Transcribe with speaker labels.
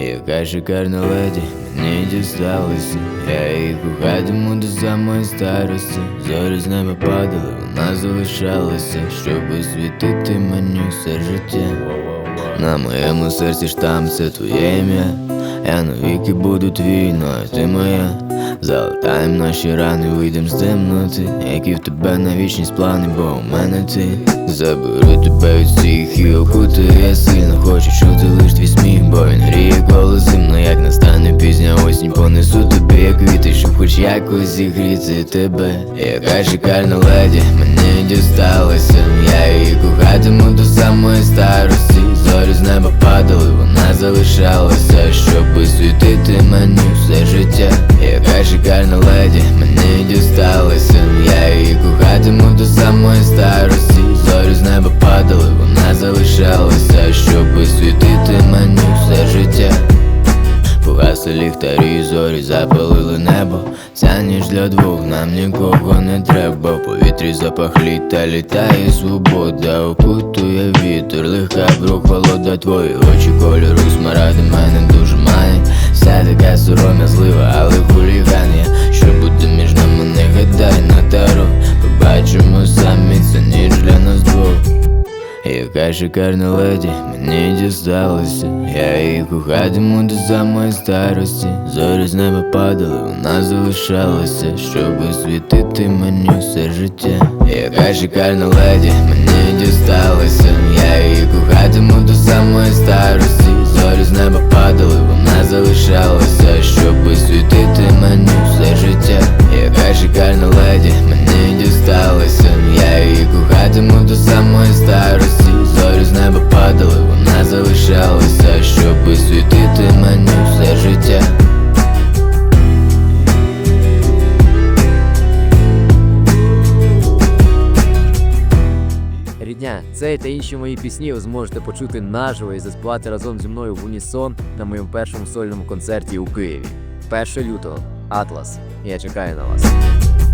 Speaker 1: Яка шикарна леді мені дісталася. Я її кохатиму до самої старості. Зорі з неба падали, вона залишалася, щоб освітити мені все життя. На моєму серці штамп, це твоє ім'я. Я навіки буду твій, ну а ти моя. Залатаєм наші рани, вийдем з темноти. Які в тебе на вічність плани, бо у мене ти. Заберу тебе від всіх і окутаю. Я сильно хочу чути лиш твій сміх, бо він гріє коло зимно. Як настане пізня осінь, понесу тобі як квіти, щоб хоч якось зігріти тебе. Яка шикарна леді мені дісталася. Я її кохатиму до самої старості. Зорі з неба падали, вона залишалася, щоб освітити мені все життя. Яка шикарна леді мені дісталася. Я її кохатиму до самої старості. Зорі з неба падали, вона залишалася, щоб освітити мені все життя. Погасли ліхтарі, зорі запалили небо. Ця ніч для двох, нам нікого не треба. В повітрі запах літа, літає свобода. Окутує вітер, легка прохолода. Твої очі кольору смаради мене дуже манять. Вся така сором'язлива, але хуліган я. Що буде між нами, не гадай на таро. Побачимо самі, це ніч для нас двох. Яка шикарна леді мені дісталася. Я її кохатиму до самої старості. Зорі з неба падали, вона залишалася, щоб освітити мені все життя. Яка шикарна леді мені дісталася. Я її кохатиму до самої старості. Зорі з неба падали, вона залишалася, щоб освітити мені все життя. Яка шикарна леді мені дісталася. Я її кохатиму до самої старості. Зорі з неба падали, вона залишалася, щоб освітити мені все життя.
Speaker 2: Рідня, цей та інші мої пісні ви зможете почути наживо і заспівати разом зі мною в унісон на моєму першому сольному концерті у Києві. 1 лютого. Атлас. Я чекаю на вас.